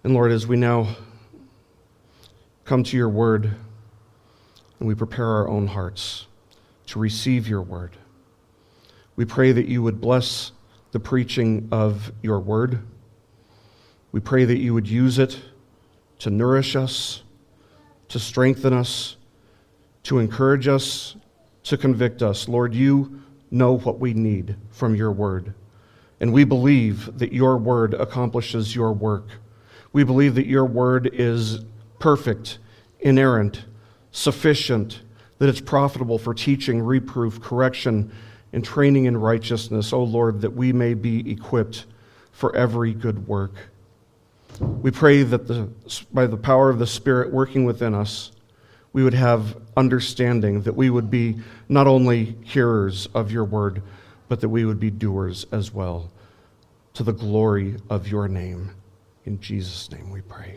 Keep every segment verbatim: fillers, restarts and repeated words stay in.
And Lord, as we now come to your word and we prepare our own hearts to receive your word, we pray that you would bless the preaching of your word. We pray that you would use it to nourish us, to strengthen us, to encourage us, to convict us. Lord, you know what we need from your word. And we believe that your word accomplishes your work. We believe that your word is perfect, inerrant, sufficient, that it's profitable for teaching, reproof, correction, and training in righteousness. O Lord, that we may be equipped for every good work. We pray that the, by the power of the Spirit working within us, we would have understanding, that we would be not only hearers of your word, but that we would be doers as well, to the glory of your name. In Jesus' name we pray.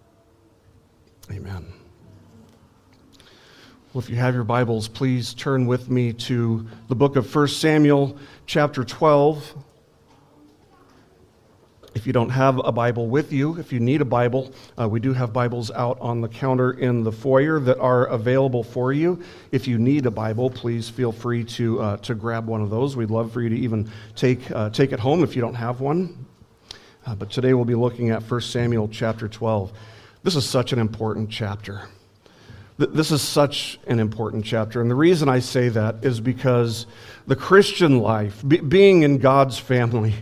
Amen. Well, if you have your Bibles, please turn with me to the book of First Samuel, chapter twelve. If you don't have a Bible with you, if you need a Bible, uh, we do have Bibles out on the counter in the foyer that are available for you. If you need a Bible, please feel free to uh, to grab one of those. We'd love for you to even take uh, take it home if you don't have one. Uh, but today we'll be looking at First Samuel chapter twelve. This is such an important chapter. Th- this is such an important chapter. And the reason I say that is because the Christian life, be- being in God's family,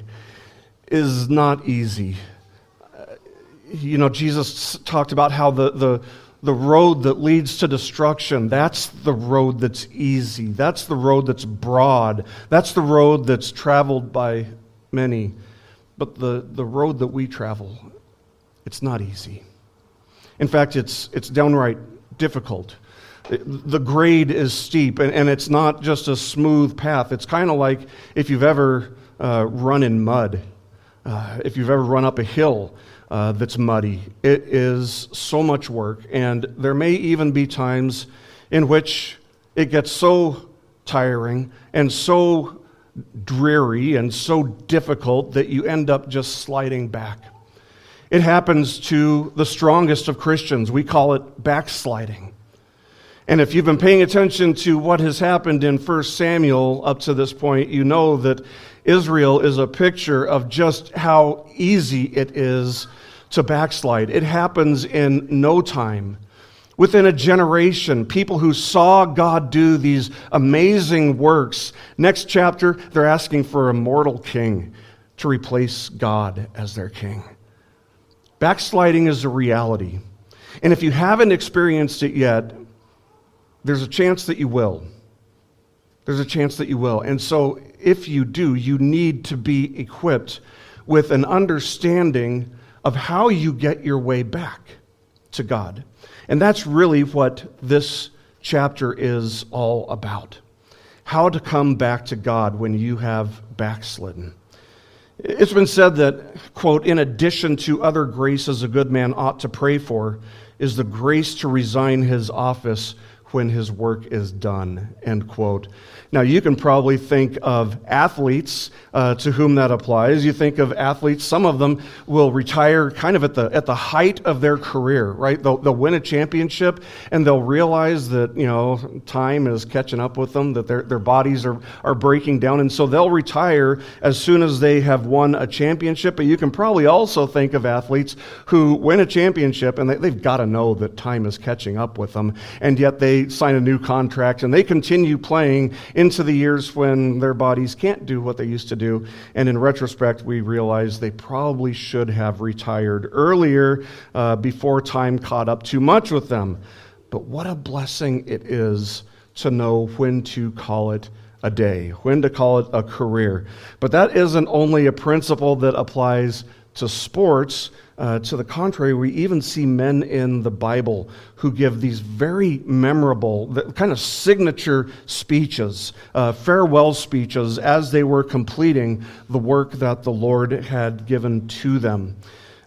is not easy. Uh, you know, Jesus talked about how the, the, the road that leads to destruction, that's the road that's easy. That's the road that's broad. That's the road that's traveled by many. But the, the road that we travel, it's not easy. In fact, it's it's downright difficult. The grade is steep, and, and it's not just a smooth path. It's kind of like if you've ever uh, run in mud. Uh, if you've ever run up a hill uh, that's muddy, it is so much work, and there may even be times in which it gets so tiring and so dreary and so difficult that you end up just sliding back. It happens to the strongest of Christians. We call it backsliding. And if you've been paying attention to what has happened in First Samuel up to this point, you know that Israel is a picture of just how easy it is to backslide. It happens in no time. Within a generation, people who saw God do these amazing works, next chapter, they're asking for a mortal king to replace God as their king. Backsliding is a reality. And if you haven't experienced it yet, there's a chance that you will. There's a chance that you will. And so if you do, you need to be equipped with an understanding of how you get your way back to God. And that's really what this chapter is all about. How to come back to God when you have backslidden. It's been said that, quote, in addition to other graces a good man ought to pray for, is the grace to resign his office when his work is done, end quote. Now, you can probably think of athletes uh, to whom that applies. You think of athletes, some of them will retire kind of at the at the height of their career, right? They'll, they'll win a championship, and they'll realize that, you know, time is catching up with them, that their, their bodies are, are breaking down, and so they'll retire as soon as they have won a championship. But you can probably also think of athletes who win a championship, and they, they've got to know that time is catching up with them, and yet they sign a new contract, and they continue playing into the years when their bodies can't do what they used to do. And in retrospect, we realize they probably should have retired earlier uh, before time caught up too much with them. But what a blessing it is to know when to call it a day, when to call it a career. But that isn't only a principle that applies to sports. Uh, to the contrary, we even see men in the Bible who give these very memorable, kind of signature speeches, uh, farewell speeches, as they were completing the work that the Lord had given to them.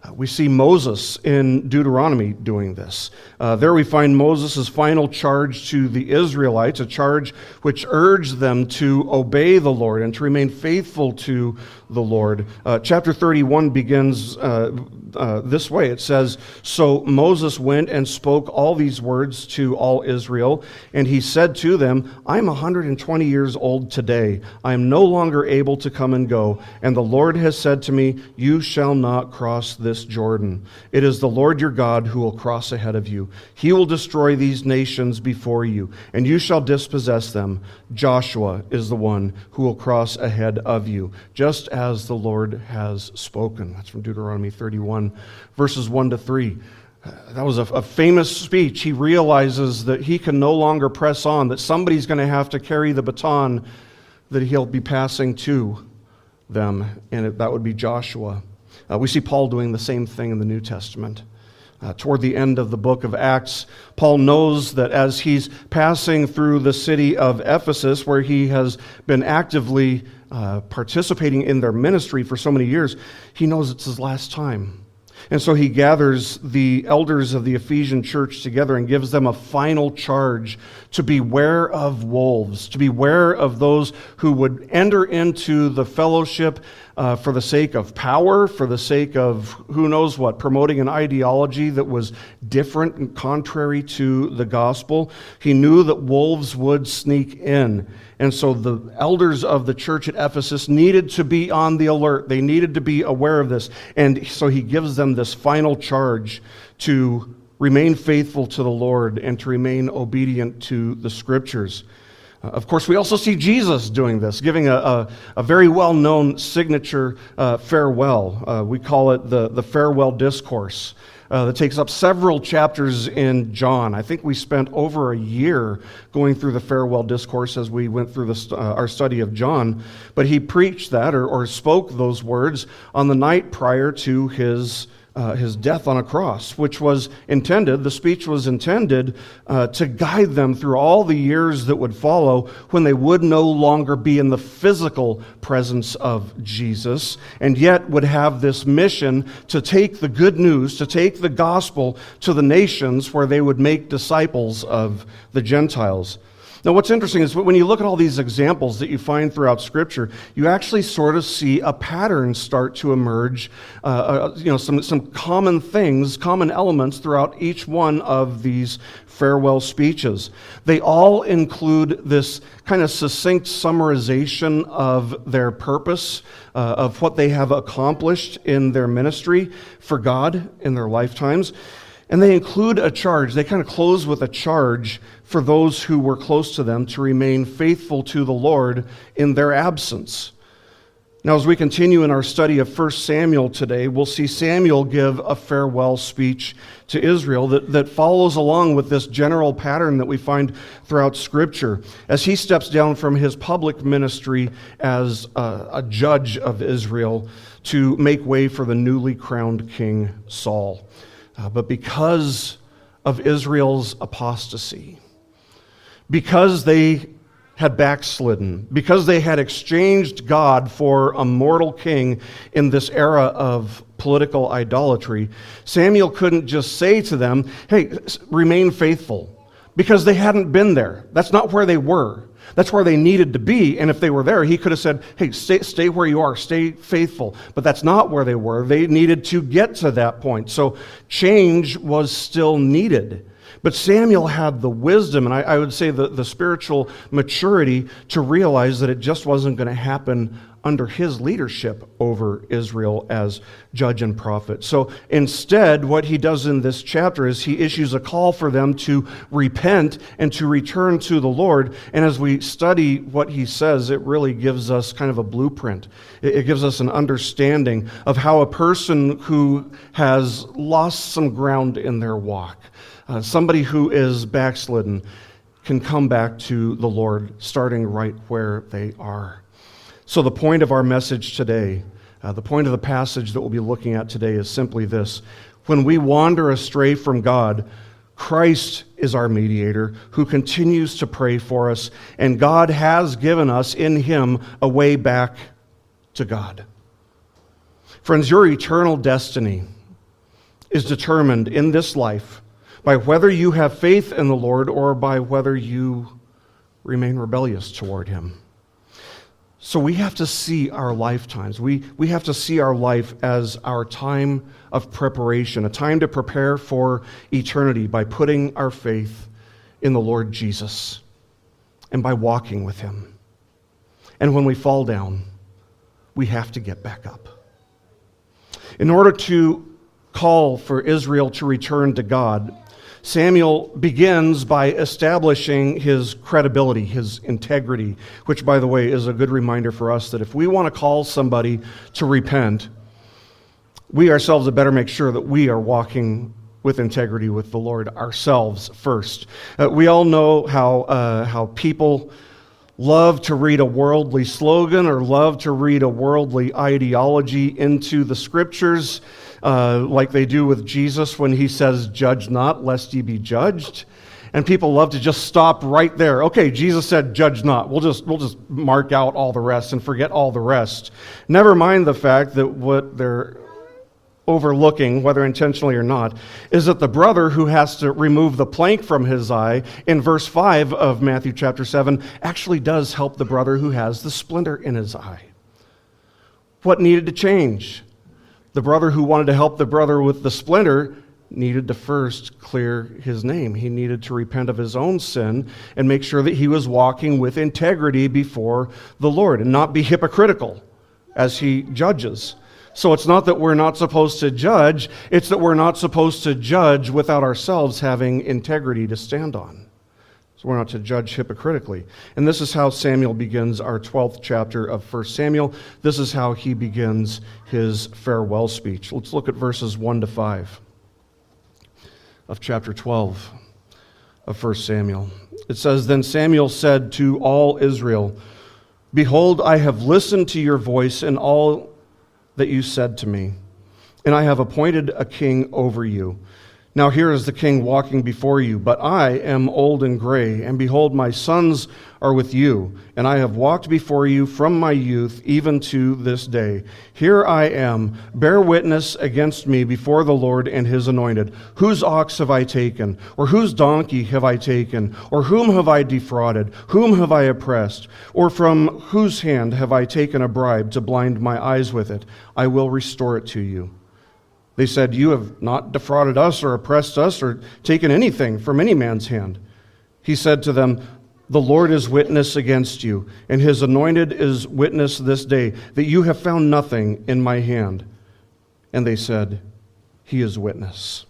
Uh, we see Moses in Deuteronomy doing this. Uh, there we find Moses' final charge to the Israelites, a charge which urged them to obey the Lord and to remain faithful to the Lord. Uh, chapter thirty-one begins uh, uh, this way. It says, "So Moses went and spoke all these words to all Israel, and he said to them, I am one hundred twenty years old today. I am no longer able to come and go, and the Lord has said to me, you shall not cross this Jordan. It is the Lord your God who will cross ahead of you. He will destroy these nations before you, and you shall dispossess them. Joshua is the one who will cross ahead of you, just as the Lord has spoken." That's from Deuteronomy thirty-one, verses one to three. That was a, a famous speech. He realizes that he can no longer press on, that somebody's going to have to carry the baton that he'll be passing to them, and it, that would be Joshua. Uh, we see Paul doing the same thing in the New Testament. Uh, toward the end of the book of Acts, Paul knows that as he's passing through the city of Ephesus, where he has been actively uh, participating in their ministry for so many years, he knows it's his last time. And so he gathers the elders of the Ephesian church together and gives them a final charge to beware of wolves, to beware of those who would enter into the fellowship uh, for the sake of power, for the sake of who knows what, promoting an ideology that was different and contrary to the gospel. He knew that wolves would sneak in. And so the elders of the church at Ephesus needed to be on the alert. They needed to be aware of this. And so he gives them this final charge to remain faithful to the Lord and to remain obedient to the Scriptures. Uh, of course, we also see Jesus doing this, giving a, a, a very well-known signature uh, farewell. Uh, we call it the, the farewell discourse. Uh, that takes up several chapters in John. I think we spent over a year going through the farewell discourse as we went through the, uh, our study of John. But he preached that or, or spoke those words on the night prior to his Uh, his death on a cross, which was intended, the speech was intended uh, to guide them through all the years that would follow when they would no longer be in the physical presence of Jesus, and yet would have this mission to take the good news, to take the gospel to the nations where they would make disciples of the Gentiles. Now, what's interesting is when you look at all these examples that you find throughout Scripture, you actually sort of see a pattern start to emerge, uh, uh, you know, some, some common things, common elements throughout each one of these farewell speeches. They all include this kind of succinct summarization of their purpose, uh, of what they have accomplished in their ministry for God in their lifetimes. And they include a charge. They kind of close with a charge for those who were close to them to remain faithful to the Lord in their absence. Now, as we continue in our study of First Samuel today, we'll see Samuel give a farewell speech to Israel that, that follows along with this general pattern that we find throughout Scripture as he steps down from his public ministry as a, a judge of Israel to make way for the newly crowned King Saul. Uh, but because of Israel's apostasy, because they had backslidden, because they had exchanged God for a mortal king in this era of political idolatry, Samuel couldn't just say to them, hey, remain faithful, because they hadn't been there. That's not where they were. That's where they needed to be, and if they were there, he could have said, hey, stay, stay where you are, stay faithful. But that's not where they were. They needed to get to that point. So change was still needed. But Samuel had the wisdom, and I, I would say the, the spiritual maturity to realize that it just wasn't going to happen under his leadership over Israel as judge and prophet. So instead, what he does in this chapter is he issues a call for them to repent and to return to the Lord. And as we study what he says, it really gives us kind of a blueprint. It, it gives us an understanding of how a person who has lost some ground in their walk, uh, somebody who is backslidden, can come back to the Lord, starting right where they are. So the point of our message today, uh, the point of the passage that we'll be looking at today is simply this. When we wander astray from God, Christ is our mediator who continues to pray for us, and God has given us in him a way back to God. Friends, your eternal destiny is determined in this life by whether you have faith in the Lord or by whether you remain rebellious toward him. So we have to see our lifetimes. We, we have to see our life as our time of preparation, a time to prepare for eternity by putting our faith in the Lord Jesus and by walking with him. And when we fall down, we have to get back up. In order to call for Israel to return to God, Samuel begins by establishing his credibility, his integrity, which, by the way, is a good reminder for us that if we want to call somebody to repent, we ourselves had better make sure that we are walking with integrity with the Lord ourselves first. Uh, we all know how uh, how people love to read a worldly slogan or love to read a worldly ideology into the Scriptures, uh, like they do with Jesus when he says, "Judge not, lest ye be judged." And people love to just stop right there. Okay, Jesus said, "Judge not." We'll just we'll just mark out all the rest and forget all the rest. Never mind the fact that what they're overlooking, whether intentionally or not, is that the brother who has to remove the plank from his eye in verse five of Matthew chapter seven actually does help the brother who has the splinter in his eye. What needed to change? The brother who wanted to help the brother with the splinter needed to first clear his name. He needed to repent of his own sin and make sure that he was walking with integrity before the Lord and not be hypocritical as he judges. So it's not that we're not supposed to judge, it's that we're not supposed to judge without ourselves having integrity to stand on. So we're not to judge hypocritically. And this is how Samuel begins our twelfth chapter of First Samuel. This is how he begins his farewell speech. Let's look at verses one to five of chapter twelve of First Samuel. It says, "Then Samuel said to all Israel, 'Behold, I have listened to your voice and all that you said to me, and I have appointed a king over you. Now here is the king walking before you, but I am old and gray, and behold, my sons are with you, and I have walked before you from my youth even to this day. Here I am, bear witness against me before the Lord and his anointed. Whose ox have I taken? Or whose donkey have I taken? Or whom have I defrauded? Whom have I oppressed? Or from whose hand have I taken a bribe to blind my eyes with it? I will restore it to you.' They said, 'You have not defrauded us or oppressed us or taken anything from any man's hand.' He said to them, 'The Lord is witness against you, and his anointed is witness this day, that you have found nothing in my hand.' And they said, 'He is witness.'"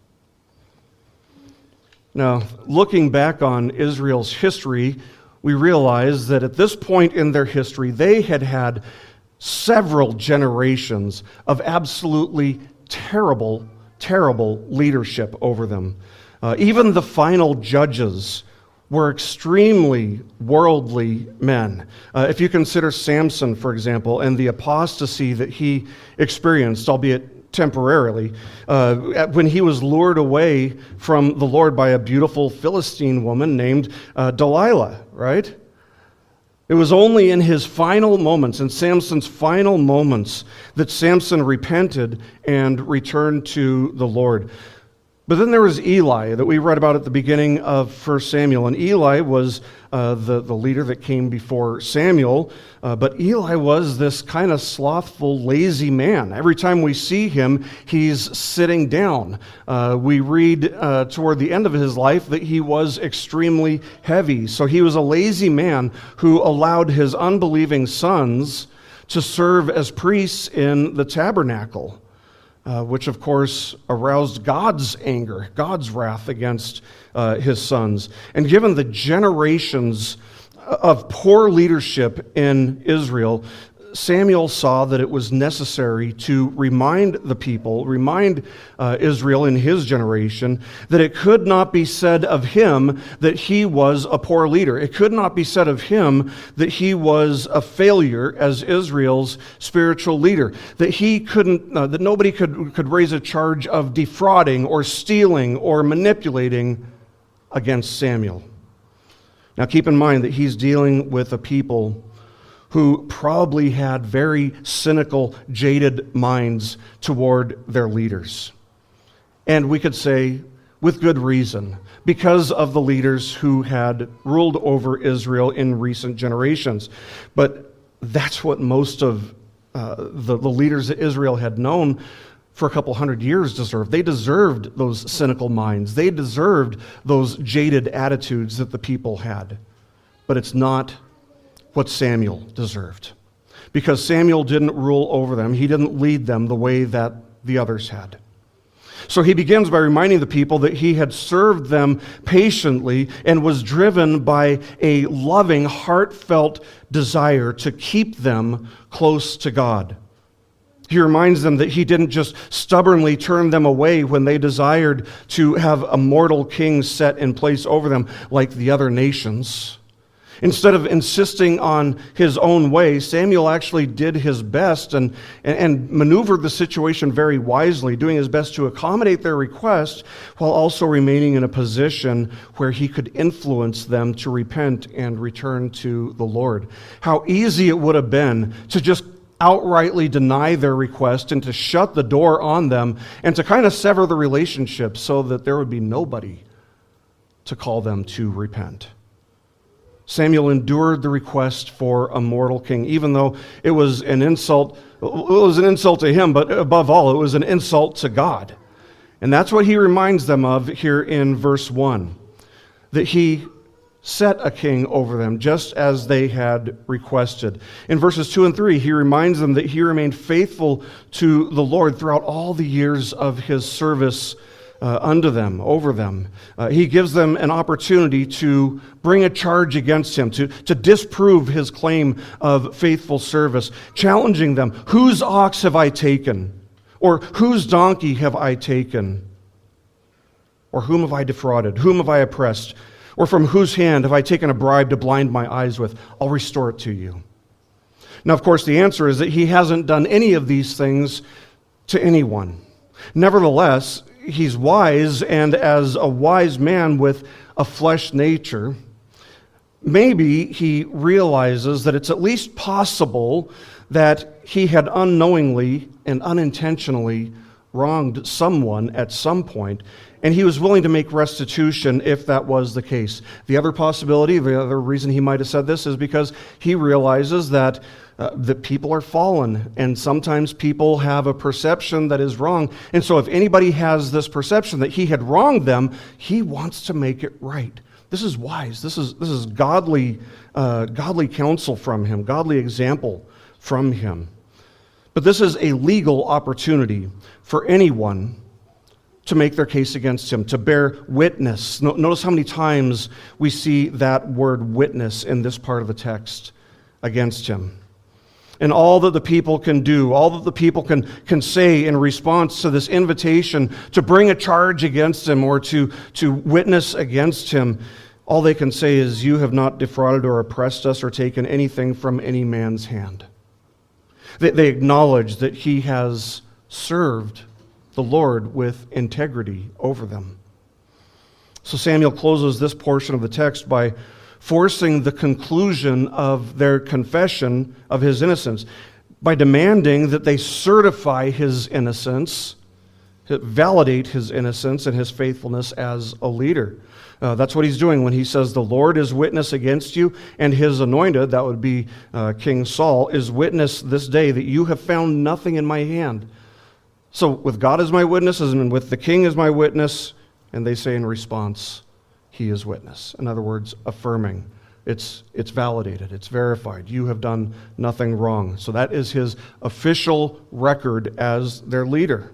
Now, looking back on Israel's history, we realize that at this point in their history, they had had several generations of absolutely terrible, terrible leadership over them. Uh, even the final judges were extremely worldly men. Uh, if you consider Samson, for example, and the apostasy that he experienced, albeit temporarily, uh, when he was lured away from the Lord by a beautiful Philistine woman named uh, Delilah, right? It was only in his final moments, in Samson's final moments, that Samson repented and returned to the Lord. But then there was Eli that we read about at the beginning of First Samuel. And Eli was uh, the, the leader that came before Samuel. Uh, but Eli was this kind of slothful, lazy man. Every time we see him, he's sitting down. Uh, we read uh, toward the end of his life that he was extremely heavy. So he was a lazy man who allowed his unbelieving sons to serve as priests in the tabernacle. Uh, which, of course, aroused God's anger, God's wrath against uh, his sons. And given the generations of poor leadership in Israel, Samuel saw that it was necessary to remind the people, remind uh, Israel in his generation, that it could not be said of him that he was a poor leader. It could not be said of him that he was a failure as Israel's spiritual leader. That he couldn't, uh, that nobody could, could raise a charge of defrauding or stealing or manipulating against Samuel. Now keep in mind that he's dealing with a people who probably had very cynical, jaded minds toward their leaders. And we could say, with good reason, because of the leaders who had ruled over Israel in recent generations. But that's what most of uh, the, the leaders that Israel had known for a couple hundred years deserved. They deserved those cynical minds. They deserved those jaded attitudes that the people had. But it's not what Samuel deserved. Because Samuel didn't rule over them. He didn't lead them the way that the others had. So he begins by reminding the people that he had served them patiently and was driven by a loving, heartfelt desire to keep them close to God. He reminds them that he didn't just stubbornly turn them away when they desired to have a mortal king set in place over them like the other nations. Instead of insisting on his own way, Samuel actually did his best and, and maneuvered the situation very wisely, doing his best to accommodate their request while also remaining in a position where he could influence them to repent and return to the Lord. How easy it would have been to just outrightly deny their request and to shut the door on them and to kind of sever the relationship so that there would be nobody to call them to repent. Samuel endured the request for a mortal king, even though it was an insult. It was an insult to him, but above all, it was an insult to God. And that's what he reminds them of here in verse one, that he set a king over them, just as they had requested. In verses two and three, he reminds them that he remained faithful to the Lord throughout all the years of his service Uh, unto them, over them. Uh, he gives them an opportunity to bring a charge against him, to, to disprove his claim of faithful service, challenging them, whose ox have I taken? Or whose donkey have I taken? Or whom have I defrauded? Whom have I oppressed? Or from whose hand have I taken a bribe to blind my eyes with? I'll restore it to you. Now, of course, the answer is that he hasn't done any of these things to anyone. Nevertheless, he's wise, and as a wise man with a flesh nature, maybe he realizes that it's at least possible that he had unknowingly and unintentionally wronged someone at some point, and he was willing to make restitution if that was the case. The other possibility, the other reason he might have said this, is because he realizes that Uh, that people are fallen, and sometimes people have a perception that is wrong. And so if anybody has this perception that he had wronged them, he wants to make it right. This is wise. This is this is godly, uh, godly counsel from him, godly example from him. But this is a legal opportunity for anyone to make their case against him, to bear witness. No, notice how many times we see that word witness in this part of the text against him. And all that the people can do, all that the people can, can say in response to this invitation to bring a charge against him or to, to witness against him, all they can say is, you have not defrauded or oppressed us or taken anything from any man's hand. They, they acknowledge that he has served the Lord with integrity over them. So Samuel closes this portion of the text by forcing the conclusion of their confession of his innocence by demanding that they certify his innocence, validate his innocence and his faithfulness as a leader. Uh, that's what he's doing when he says, the Lord is witness against you, and his anointed, that would be uh, King Saul, is witness this day that you have found nothing in my hand. So with God as my witness, and with the king as my witness, and they say in response, he is witness. In other words, affirming. It's, it's validated. It's verified. You have done nothing wrong. So that is his official record as their leader.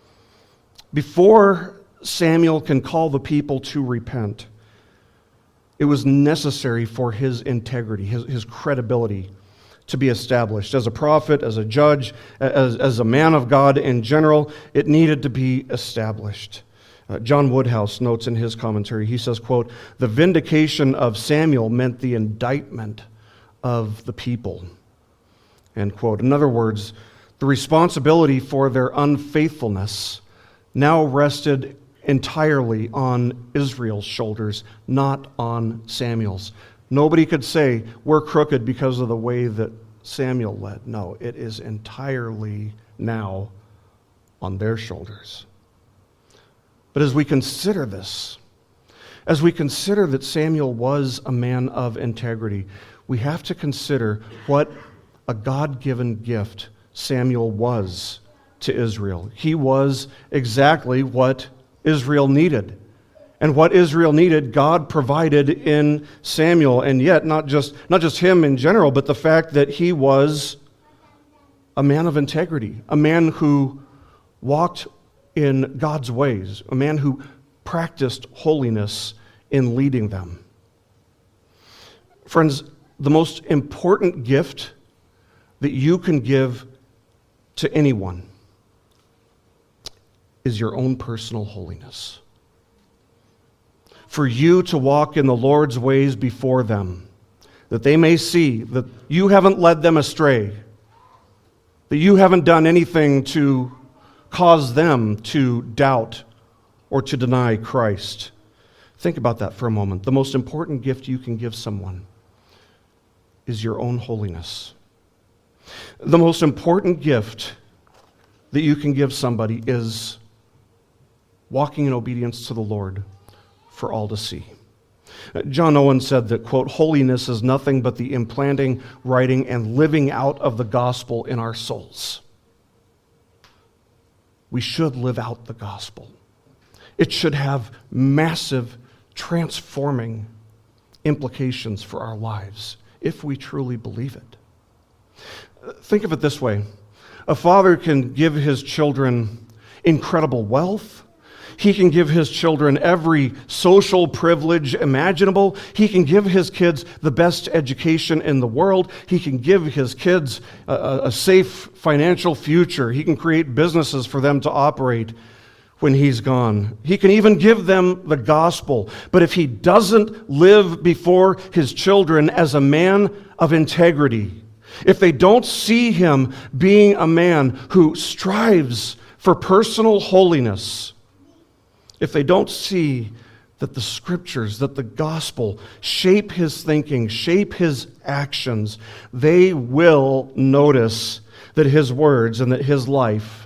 Before Samuel can call the people to repent, it was necessary for his integrity, his, his credibility to be established. As a prophet, as a judge, as, as a man of God in general, it needed to be established. Uh, John Woodhouse notes in his commentary, he says, quote, the vindication of Samuel meant the indictment of the people, end quote. In other words, the responsibility for their unfaithfulness now rested entirely on Israel's shoulders, not on Samuel's. Nobody could say, we're crooked because of the way that Samuel led. No, it is entirely now on their shoulders. But as we consider this, as we consider that Samuel was a man of integrity, we have to consider what a God-given gift Samuel was to Israel. He was exactly what Israel needed. And what Israel needed, God provided in Samuel. And yet, not just, not just him in general, but the fact that he was a man of integrity, a man who walked in God's ways, a man who practiced holiness in leading them. Friends, the most important gift that you can give to anyone is your own personal holiness. For you to walk in the Lord's ways before them, that they may see that you haven't led them astray, that you haven't done anything to cause them to doubt or to deny Christ. Think about that for a moment. The most important gift you can give someone is your own holiness. The most important gift that you can give somebody is walking in obedience to the Lord for all to see. John Owen said that, quote, holiness is nothing but the implanting, writing, and living out of the gospel in our souls. We should live out the gospel. It should have massive, transforming implications for our lives if we truly believe it. Think of it this way. A father can give his children incredible wealth. He can give his children every social privilege imaginable. He can give his kids the best education in the world. He can give his kids a, a safe financial future. He can create businesses for them to operate when he's gone. He can even give them the gospel. But if he doesn't live before his children as a man of integrity, if they don't see him being a man who strives for personal holiness, if they don't see that the scriptures, that the gospel shape his thinking, shape his actions, they will notice that his words and that his life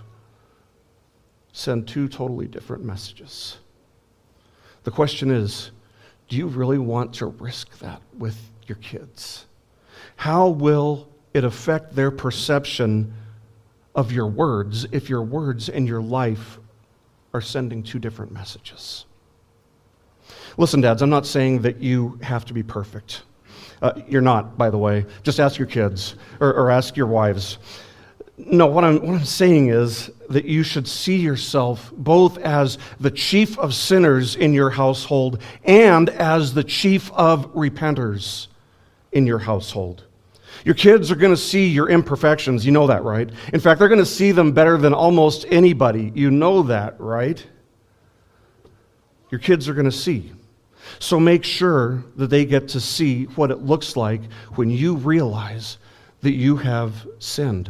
send two totally different messages. The question is, do you really want to risk that with your kids? How will it affect their perception of your words if your words and your life are sending two different messages? Listen, dads, I'm not saying that you have to be perfect. Uh, you're not, by the way. Just ask your kids or, or ask your wives. No, what I'm, what I'm saying is that you should see yourself both as the chief of sinners in your household and as the chief of repenters in your household. Your kids are going to see your imperfections. You know that, right? In fact, they're going to see them better than almost anybody. You know that, right? Your kids are going to see. So make sure that they get to see what it looks like when you realize that you have sinned.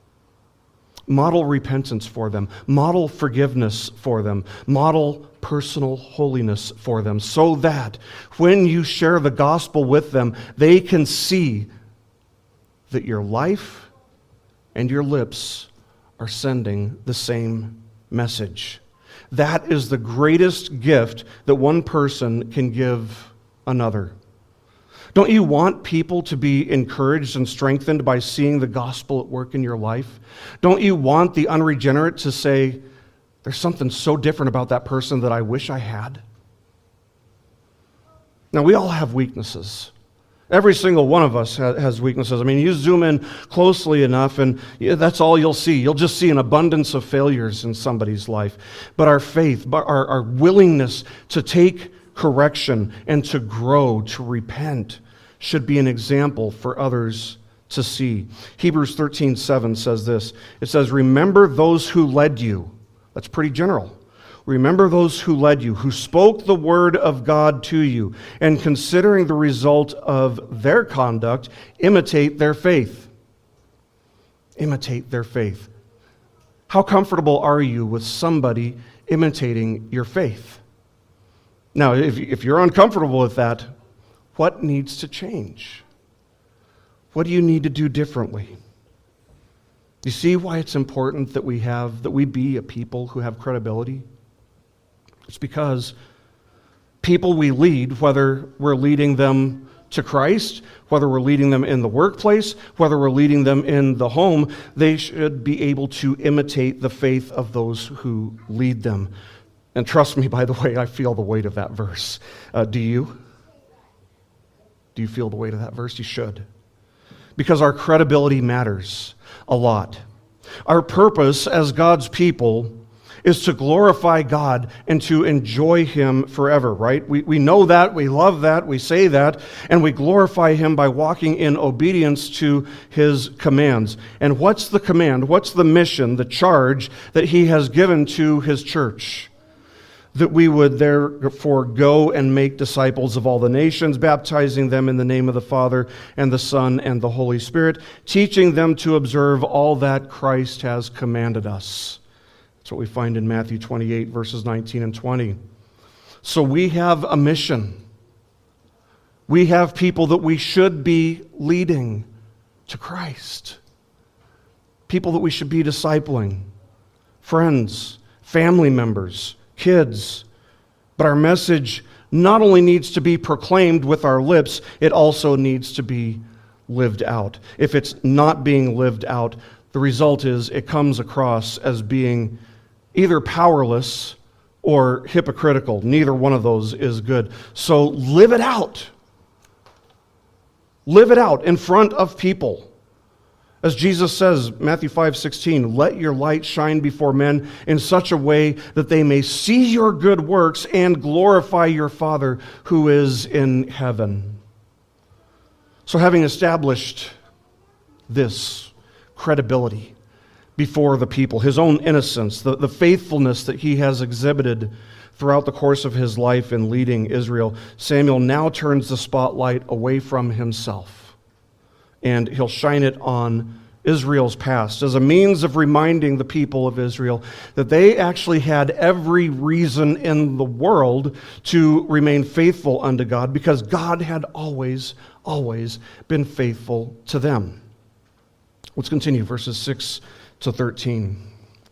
Model repentance for them. Model forgiveness for them. Model personal holiness for them so that when you share the gospel with them, they can see that your life and your lips are sending the same message. That is the greatest gift that one person can give another. Don't you want people to be encouraged and strengthened by seeing the gospel at work in your life? Don't you want the unregenerate to say, there's something so different about that person that I wish I had? Now, we all have weaknesses. Every single one of us has weaknesses. I mean, you zoom in closely enough and that's all you'll see. You'll just see an abundance of failures in somebody's life. But our faith, our, our willingness to take correction and to grow, to repent, should be an example for others to see. Hebrews thirteen seven says this. It says, remember those who led you. That's pretty general. Remember those who led you, who spoke the word of God to you, and considering the result of their conduct, imitate their faith. Imitate their faith. How comfortable are you with somebody imitating your faith? Now, if, if you're uncomfortable with that, what needs to change? What do you need to do differently? You see why it's important that we have, that we be a people who have credibility? It's because people we lead, whether we're leading them to Christ, whether we're leading them in the workplace, whether we're leading them in the home, they should be able to imitate the faith of those who lead them. And trust me, by the way, I feel the weight of that verse. Uh, do you? Do you feel the weight of that verse? You should. Because our credibility matters a lot. Our purpose as God's people is to glorify God and to enjoy Him forever, right? We, we know that, we love that, we say that, and we glorify Him by walking in obedience to His commands. And what's the command? What's the mission, the charge that He has given to His church? That we would therefore go and make disciples of all the nations, baptizing them in the name of the Father and the Son and the Holy Spirit, teaching them to observe all that Christ has commanded us. That's what we find in Matthew twenty-eight, verses nineteen and twenty. So we have a mission. We have people that we should be leading to Christ. People that we should be discipling. Friends, family members, kids. But our message not only needs to be proclaimed with our lips, it also needs to be lived out. If it's not being lived out, the result is it comes across as being either powerless or hypocritical. Neither one of those is good. So live it out. Live it out in front of people. As Jesus says, Matthew five sixteen, let your light shine before men in such a way that they may see your good works and glorify your Father who is in heaven. So having established this credibility before the people, his own innocence, the, the faithfulness that he has exhibited throughout the course of his life in leading Israel, Samuel now turns the spotlight away from himself, and he'll shine it on Israel's past as a means of reminding the people of Israel that they actually had every reason in the world to remain faithful unto God, because God had always, always been faithful to them. Let's continue, verses six to thirteen.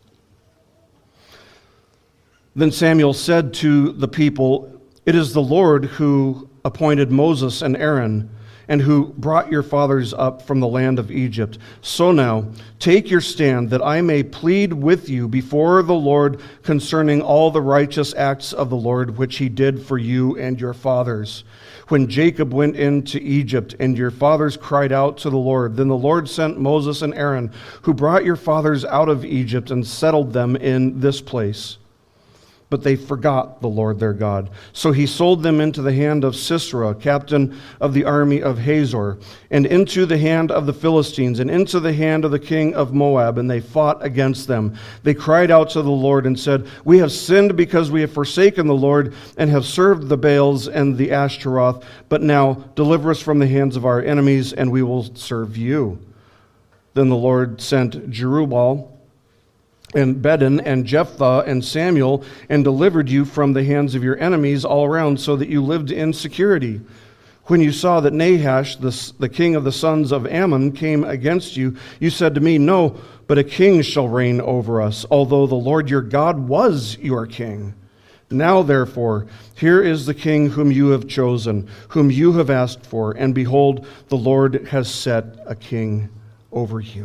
Then Samuel said to the people, it is the Lord who appointed Moses and Aaron, and who brought your fathers up from the land of Egypt. So now, take your stand, that I may plead with you before the Lord concerning all the righteous acts of the Lord, which he did for you and your fathers. When Jacob went into Egypt, and your fathers cried out to the Lord, then the Lord sent Moses and Aaron, who brought your fathers out of Egypt and settled them in this place. But they forgot the Lord their God. So he sold them into the hand of Sisera, captain of the army of Hazor, and into the hand of the Philistines, and into the hand of the king of Moab, and they fought against them. They cried out to the Lord and said, we have sinned because we have forsaken the Lord and have served the Baals and the Ashtaroth. But now deliver us from the hands of our enemies, and we will serve you. Then the Lord sent Jerubbaal, and Bedin, and Jephthah, and Samuel, and delivered you from the hands of your enemies all around, so that you lived in security. When you saw that Nahash, the, the king of the sons of Ammon, came against you, you said to me, no, but a king shall reign over us, although the Lord your God was your king. Now, therefore, here is the king whom you have chosen, whom you have asked for, and behold, the Lord has set a king over you.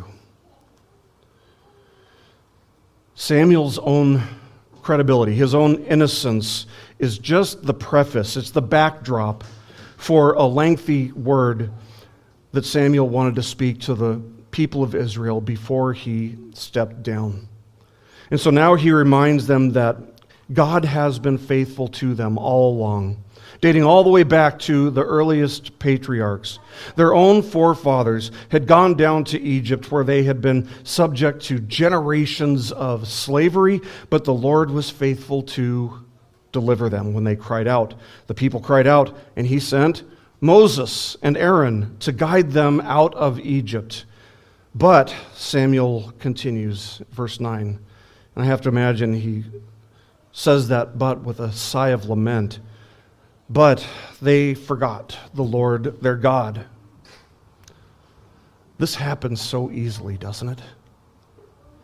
Samuel's own credibility, his own innocence, is just the preface. It's the backdrop for a lengthy word that Samuel wanted to speak to the people of Israel before he stepped down. And so now he reminds them that God has been faithful to them all along, dating all the way back to the earliest patriarchs. Their own forefathers had gone down to Egypt, where they had been subject to generations of slavery, but the Lord was faithful to deliver them when they cried out. The people cried out, and he sent Moses and Aaron to guide them out of Egypt. But Samuel continues, verse nine, and I have to imagine he says that but with a sigh of lament. But they forgot the Lord their God. This happens so easily, doesn't it?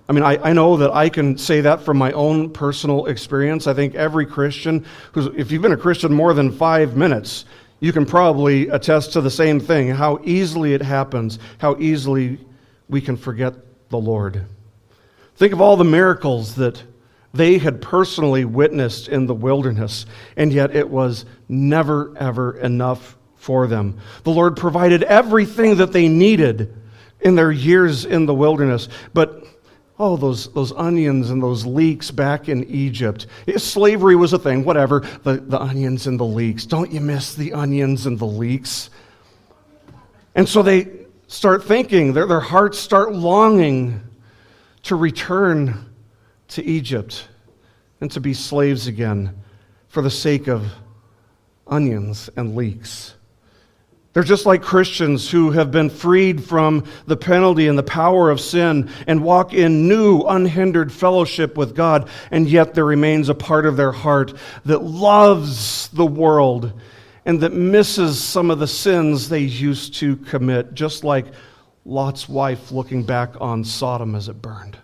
I mean, I, I know that I can say that from my own personal experience. I think every Christian, who's, if you've been a Christian more than five minutes, you can probably attest to the same thing, how easily it happens, how easily we can forget the Lord. Think of all the miracles that they had personally witnessed in the wilderness, and yet it was never, ever enough for them. The Lord provided everything that they needed in their years in the wilderness, but oh, those, those onions and those leeks back in Egypt. Slavery was a thing, whatever. The, the onions and the leeks. Don't you miss the onions and the leeks? And so they start thinking, their, their hearts start longing to return to Egypt and to be slaves again for the sake of onions and leeks. They're just like Christians who have been freed from the penalty and the power of sin and walk in new, unhindered fellowship with God, and yet there remains a part of their heart that loves the world and that misses some of the sins they used to commit, just like Lot's wife looking back on Sodom as it burned.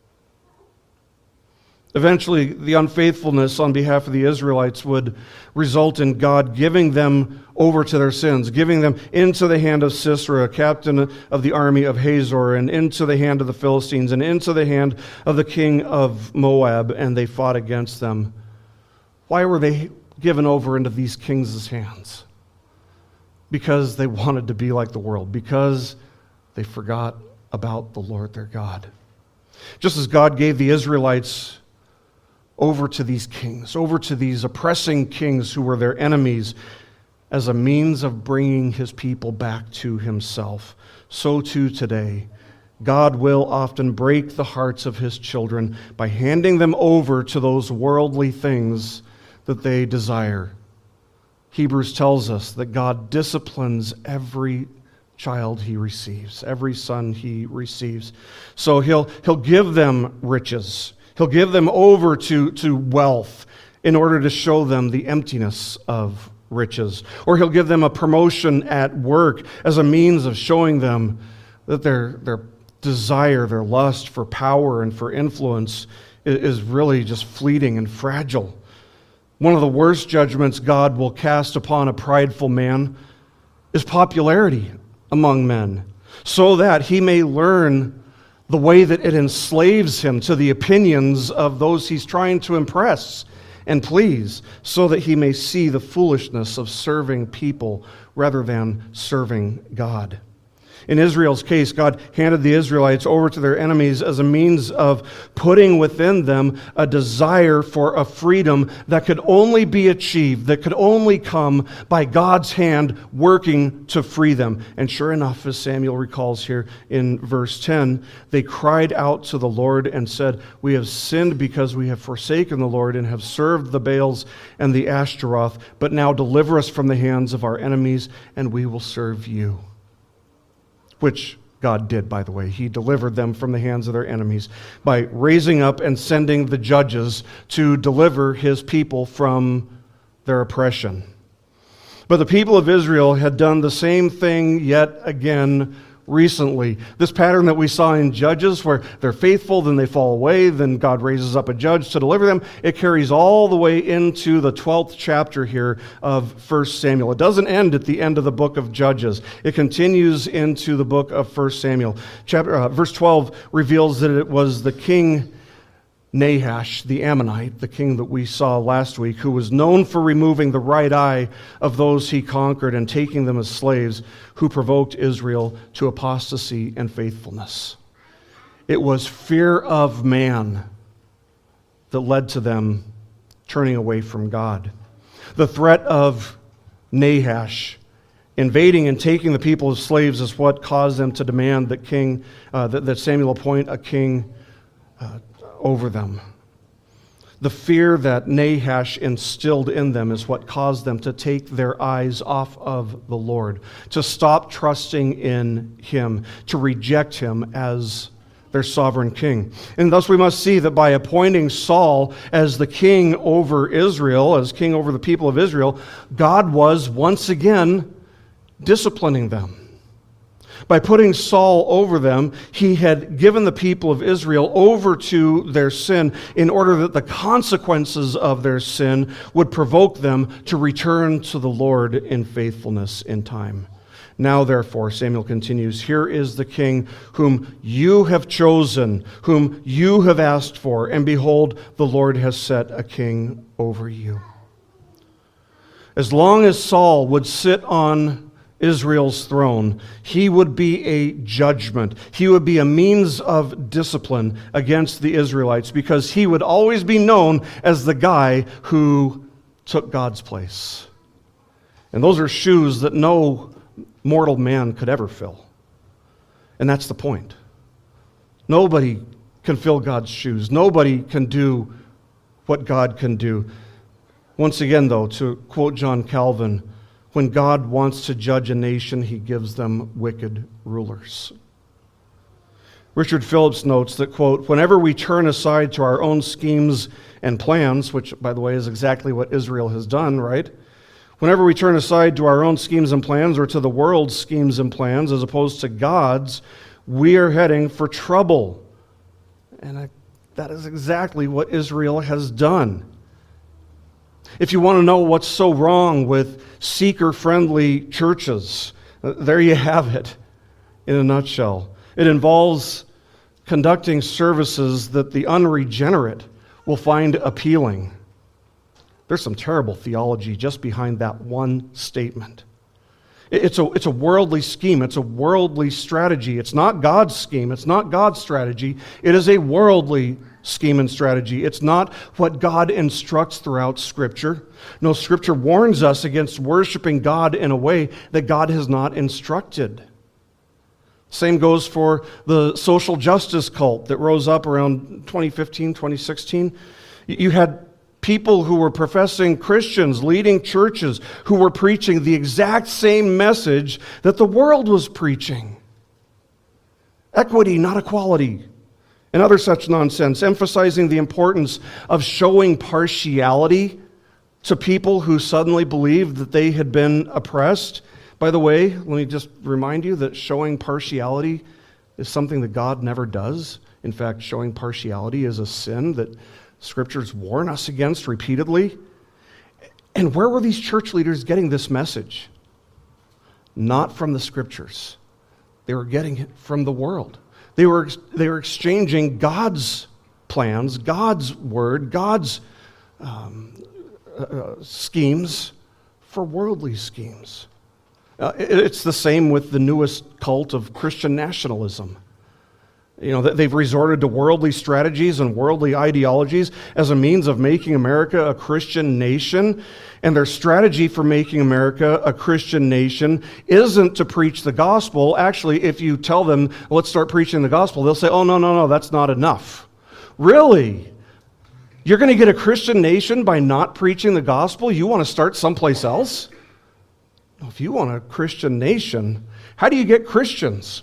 Eventually, the unfaithfulness on behalf of the Israelites would result in God giving them over to their sins, giving them into the hand of Sisera, captain of the army of Hazor, and into the hand of the Philistines, and into the hand of the king of Moab, and they fought against them. Why were they given over into these kings' hands? Because they wanted to be like the world, because they forgot about the Lord their God. Just as God gave the Israelites over to these kings, over to these oppressing kings who were their enemies, as a means of bringing his people back to himself, so too today, God will often break the hearts of his children by handing them over to those worldly things that they desire. Hebrews tells us that God disciplines every child he receives, every son he receives. So he'll, he'll give them riches. He'll give them over to, to wealth in order to show them the emptiness of riches. Or he'll give them a promotion at work as a means of showing them that their, their desire, their lust for power and for influence is really just fleeting and fragile. One of the worst judgments God will cast upon a prideful man is popularity among men, so that he may learn the way that it enslaves him to the opinions of those he's trying to impress and please, so that he may see the foolishness of serving people rather than serving God. In Israel's case, God handed the Israelites over to their enemies as a means of putting within them a desire for a freedom that could only be achieved, that could only come by God's hand working to free them. And sure enough, as Samuel recalls here in verse ten, they cried out to the Lord and said, "We have sinned because we have forsaken the Lord and have served the Baals and the Ashtaroth, but now deliver us from the hands of our enemies, and we will serve you." Which God did, by the way. He delivered them from the hands of their enemies by raising up and sending the judges to deliver his people from their oppression. But the people of Israel had done the same thing yet again recently. This pattern that we saw in Judges, where they're faithful, then they fall away, then God raises up a judge to deliver them, it carries all the way into the twelfth chapter here of First Samuel. It doesn't end at the end of the book of Judges. It continues into the book of First Samuel. Chapter, uh, verse twelve reveals that it was the king Nahash, the Ammonite, the king that we saw last week, who was known for removing the right eye of those he conquered and taking them as slaves, who provoked Israel to apostasy and faithfulness. It was fear of man that led to them turning away from God. The threat of Nahash invading and taking the people as slaves is what caused them to demand that king uh, that, that Samuel appoint a king uh, over them. The fear that Nahash instilled in them is what caused them to take their eyes off of the Lord, to stop trusting in him, to reject him as their sovereign king. And thus we must see that by appointing Saul as the king over Israel, as king over the people of Israel, God was once again disciplining them. By putting Saul over them, he had given the people of Israel over to their sin in order that the consequences of their sin would provoke them to return to the Lord in faithfulness in time. Now, therefore, Samuel continues, here is the king whom you have chosen, whom you have asked for, and behold, the Lord has set a king over you. As long as Saul would sit on Israel's throne, he would be a judgment. He would be a means of discipline against the Israelites because he would always be known as the guy who took God's place. And those are shoes that no mortal man could ever fill. And that's the point. Nobody can fill God's shoes. Nobody can do what God can do. Once again, though, to quote John Calvin, when God wants to judge a nation, he gives them wicked rulers. Richard Phillips notes that, quote, whenever we turn aside to our own schemes and plans, which, by the way, is exactly what Israel has done, right? Whenever we turn aside to our own schemes and plans or to the world's schemes and plans as opposed to God's, we are heading for trouble. And I, that is exactly what Israel has done. If you want to know what's so wrong with seeker-friendly churches, there you have it in a nutshell. It involves conducting services that the unregenerate will find appealing. There's some terrible theology just behind that one statement. It's a, it's a worldly scheme. It's a worldly strategy. It's not God's scheme. It's not God's strategy. It is a worldly scheme and strategy. It's not what God instructs throughout Scripture. No, Scripture warns us against worshiping God in a way that God has not instructed. Same goes for the social justice cult that rose up around twenty fifteen, twenty sixteen. You had people who were professing Christians, leading churches, who were preaching the exact same message that the world was preaching. Equity, not equality, and other such nonsense, emphasizing the importance of showing partiality to people who suddenly believed that they had been oppressed. By the way, let me just remind you that showing partiality is something that God never does. In fact, showing partiality is a sin that Scriptures warn us against repeatedly. And where were these church leaders getting this message? Not from the Scriptures. They were getting it from the world. They were, they were exchanging God's plans, God's word, God's um, uh, schemes for worldly schemes. Uh, it, it's the same with the newest cult of Christian nationalism. You know, they've resorted to worldly strategies and worldly ideologies as a means of making America a Christian nation. And their strategy for making America a Christian nation isn't to preach the gospel. Actually, if you tell them, let's start preaching the gospel, they'll say, oh, no, no, no, that's not enough. Really? You're going to get a Christian nation by not preaching the gospel? You want to start someplace else? No, if you want a Christian nation, how do you get Christians?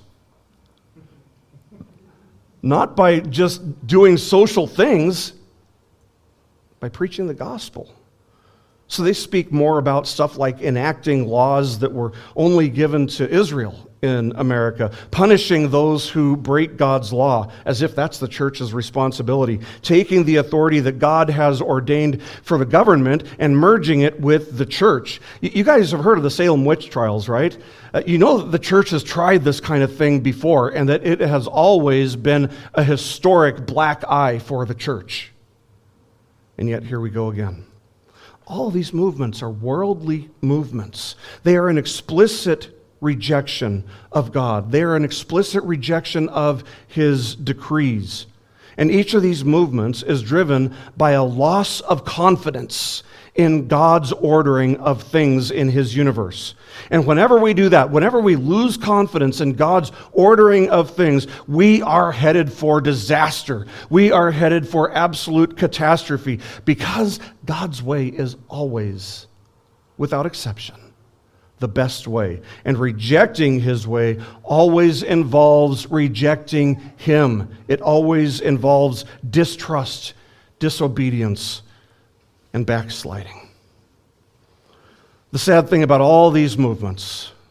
Not by just doing social things, by preaching the gospel. So they speak more about stuff like enacting laws that were only given to Israel in America, punishing those who break God's law, as if that's the church's responsibility, taking the authority that God has ordained for the government and merging it with the church. You guys have heard of the Salem witch trials, right? Uh, you know that the church has tried this kind of thing before, and that it has always been a historic black eye for the church. And yet here we go again. All of these movements are worldly movements. They are an explicit rejection of God. They are an explicit rejection of His decrees. And each of these movements is driven by a loss of confidence in God's ordering of things in His universe. And whenever we do that, whenever we lose confidence in God's ordering of things, we are headed for disaster. We are headed for absolute catastrophe, because God's way is always, without exception, the best way. And rejecting His way always involves rejecting Him. It always involves distrust, disobedience, and backsliding. The sad thing about all these movements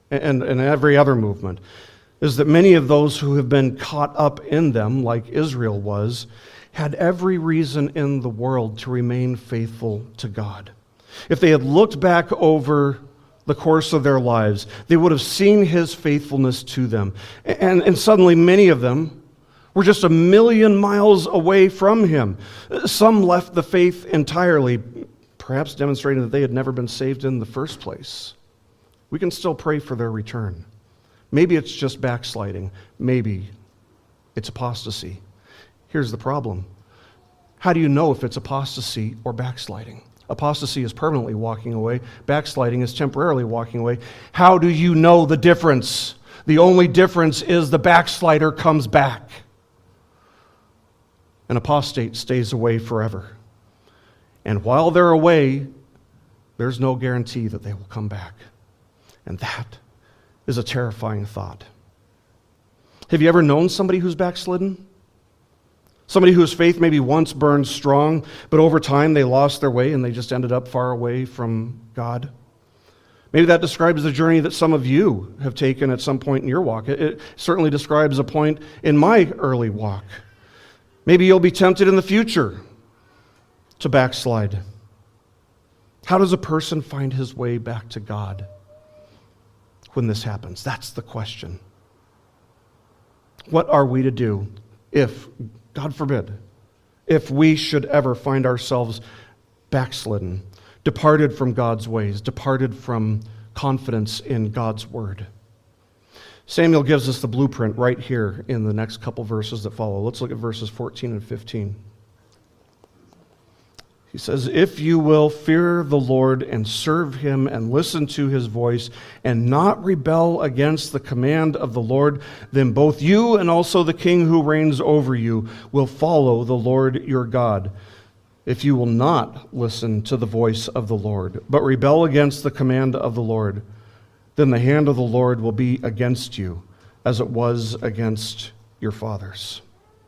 and, and every other movement, is that many of those who have been caught up in them, like Israel was, had every reason in the world to remain faithful to God. If they had looked back over the course of their lives, they would have seen his faithfulness to them. And, and suddenly many of them were just a million miles away from him. Some left the faith entirely, perhaps demonstrating that they had never been saved in the first place. We can still pray for their return. Maybe it's just backsliding. Maybe it's apostasy. Here's the problem. How do you know if it's apostasy or backsliding? Apostasy is permanently walking away. Backsliding is temporarily walking away. How do you know the difference? The only difference is the backslider comes back. An apostate stays away forever. And while they're away, there's no guarantee that they will come back. And that is a terrifying thought. Have you ever known somebody who's backslidden? Somebody whose faith maybe once burned strong, but over time they lost their way and they just ended up far away from God. Maybe that describes the journey that some of you have taken at some point in your walk. It, it certainly describes a point in my early walk. Maybe you'll be tempted in the future to backslide. How does a person find his way back to God when this happens? That's the question. What are we to do if, God forbid, if we should ever find ourselves backslidden, departed from God's ways, departed from confidence in God's word? Samuel gives us the blueprint right here in the next couple verses that follow. Let's look at verses fourteen and fifteen. He says, "If you will fear the Lord and serve him and listen to his voice and not rebel against the command of the Lord, then both you and also the king who reigns over you will follow the Lord your God. If you will not listen to the voice of the Lord, but rebel against the command of the Lord, then the hand of the Lord will be against you, as it was against your fathers."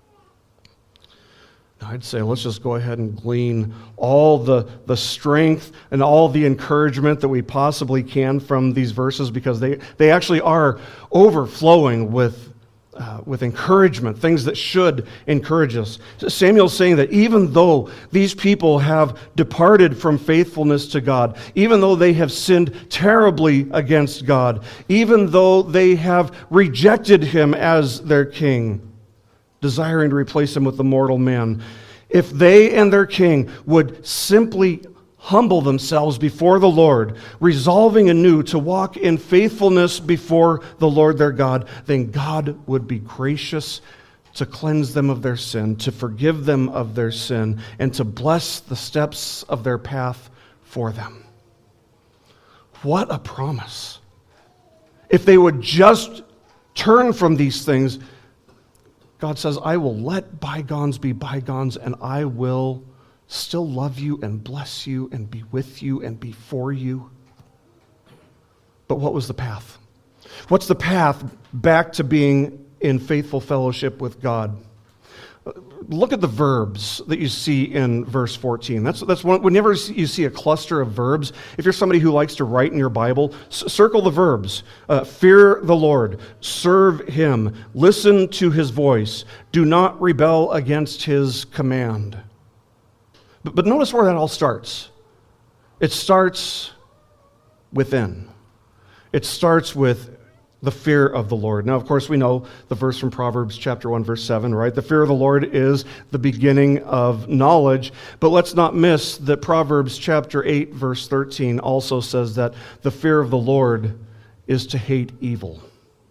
I'd say let's just go ahead and glean all the, the strength and all the encouragement that we possibly can from these verses, because they, they actually are overflowing with, uh, with encouragement, things that should encourage us. Samuel's saying that even though these people have departed from faithfulness to God, even though they have sinned terribly against God, even though they have rejected him as their king, desiring to replace him with the mortal man, if they and their king would simply humble themselves before the Lord, resolving anew to walk in faithfulness before the Lord their God, then God would be gracious to cleanse them of their sin, to forgive them of their sin, and to bless the steps of their path for them. What a promise. If they would just turn from these things, God says, I will let bygones be bygones, and I will still love you and bless you and be with you and be for you. But what was the path? What's the path back to being in faithful fellowship with God? Look at the verbs that you see in verse fourteen. That's, that's one, whenever you see a cluster of verbs, if you're somebody who likes to write in your Bible, c- circle the verbs. Uh, fear the Lord, serve him, listen to his voice, do not rebel against his command. But, but notice where that all starts. It starts within. It starts with the fear of the Lord. Now, of course, we know the verse from Proverbs chapter one, verse seven, right? The fear of the Lord is the beginning of knowledge. But let's not miss that Proverbs chapter eight, verse thirteen also says that the fear of the Lord is to hate evil.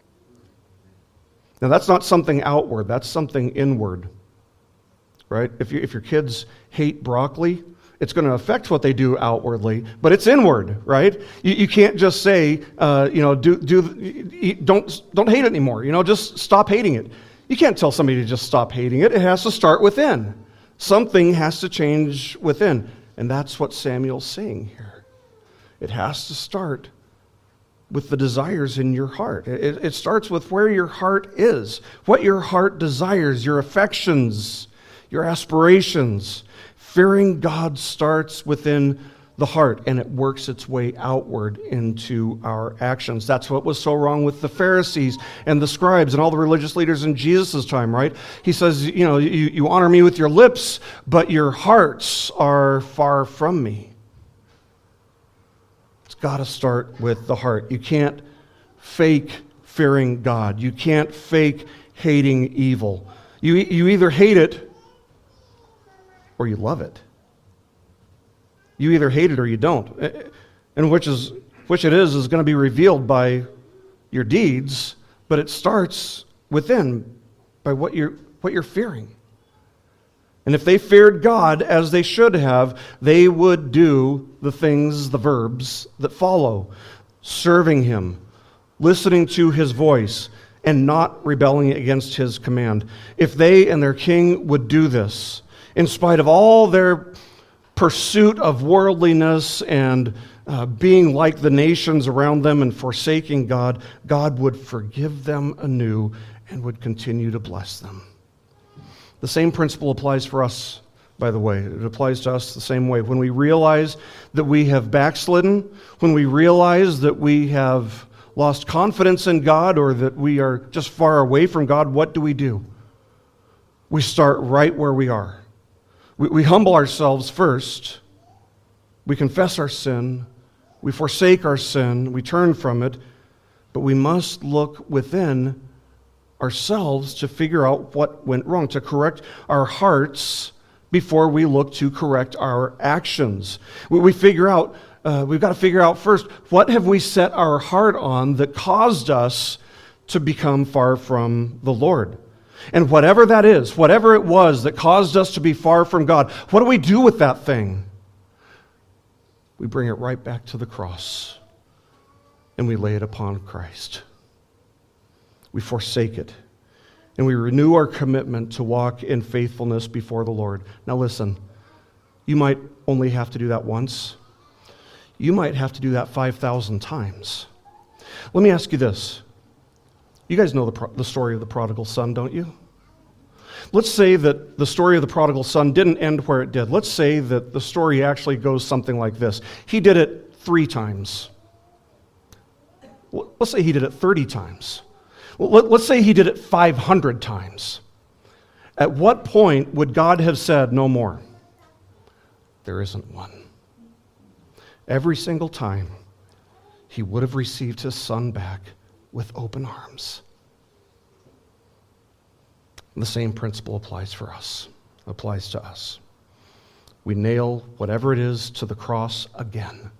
Now, that's not something outward. That's something inward, right? If you, if your kids hate broccoli, it's going to affect what they do outwardly, but it's inward, right? You, you can't just say, uh, you know, do do don't don't hate it anymore. You know, just stop hating it. You can't tell somebody to just stop hating it. It has to start within. Something has to change within, and that's what Samuel's saying here. It has to start with the desires in your heart. It, it starts with where your heart is, what your heart desires, your affections, your aspirations. Fearing God starts within the heart, and it works its way outward into our actions. That's what was so wrong with the Pharisees and the scribes and all the religious leaders in Jesus' time, right? He says, you know, you, you honor me with your lips, but your hearts are far from me. It's got to start with the heart. You can't fake fearing God. You can't fake hating evil. You, you either hate it or you love it. You either hate it or you don't. And which is which it is is going to be revealed by your deeds, but it starts within by what you're what you're fearing. And if they feared God as they should have, they would do the things, the verbs that follow: serving him, listening to his voice, and not rebelling against his command. If they and their king would do this, in spite of all their pursuit of worldliness and uh, being like the nations around them and forsaking God, God would forgive them anew and would continue to bless them. The same principle applies for us, by the way. It applies to us the same way. When we realize that we have backslidden, when we realize that we have lost confidence in God or that we are just far away from God, what do we do? We start right where we are. We, we humble ourselves first. We confess our sin. We forsake our sin. We turn from it. But we must look within ourselves to figure out what went wrong, to correct our hearts before we look to correct our actions. We, we figure out, uh, we've got to figure out first, what have we set our heart on that caused us to become far from the Lord? And whatever that is, whatever it was that caused us to be far from God, what do we do with that thing? We bring it right back to the cross and we lay it upon Christ. We forsake it and we renew our commitment to walk in faithfulness before the Lord. Now listen, you might only have to do that once. You might have to do that five thousand times. Let me ask you this. You guys know the, pro- the story of the prodigal son, don't you? Let's say that the story of the prodigal son didn't end where it did. Let's say that the story actually goes something like this. He did it three times. Let's say he did it thirty times. Let's say he did it five hundred times. At what point would God have said, no more? There isn't one. Every single time, he would have received his son back with open arms. The same principle applies for us, applies to us. We nail whatever it is to the cross again,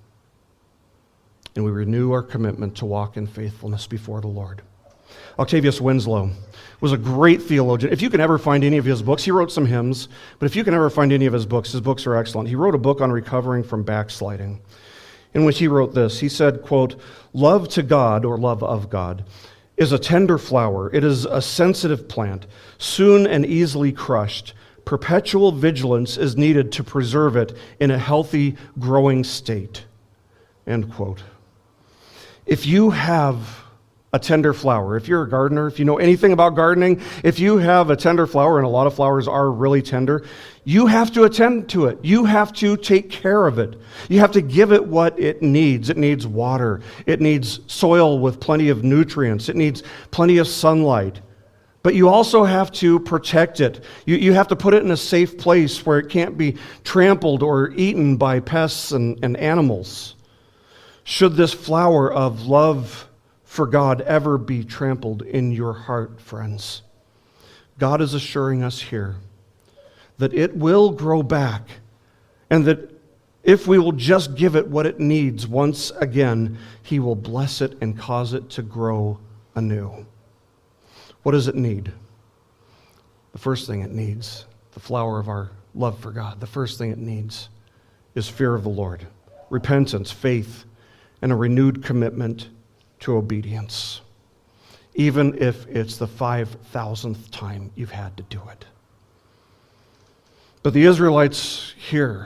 and we renew our commitment to walk in faithfulness before the Lord. Octavius Winslow was a great theologian. If you can ever find any of his books, he wrote some hymns, but if you can ever find any of his books, his books are excellent. He wrote a book on recovering from backsliding, in which he wrote this. He said, quote, "Love to God, or love of God, is a tender flower. It is a sensitive plant, soon and easily crushed. Perpetual vigilance is needed to preserve it in a healthy, growing state." End quote. If you have a tender flower, if you're a gardener, if you know anything about gardening, if you have a tender flower, and a lot of flowers are really tender, you have to attend to it. You have to take care of it. You have to give it what it needs. It needs water. It needs soil with plenty of nutrients. It needs plenty of sunlight. But you also have to protect it. You, you have to put it in a safe place where it can't be trampled or eaten by pests and, and animals. Should this flower of love for God ever be trampled in your heart, friends, God is assuring us here that it will grow back, and that if we will just give it what it needs once again, He will bless it and cause it to grow anew. What does it need? The first thing it needs, the flower of our love for God, the first thing it needs is fear of the Lord, repentance, faith, and a renewed commitment to obedience, even if it's the five thousandth time you've had to do it. But the Israelites here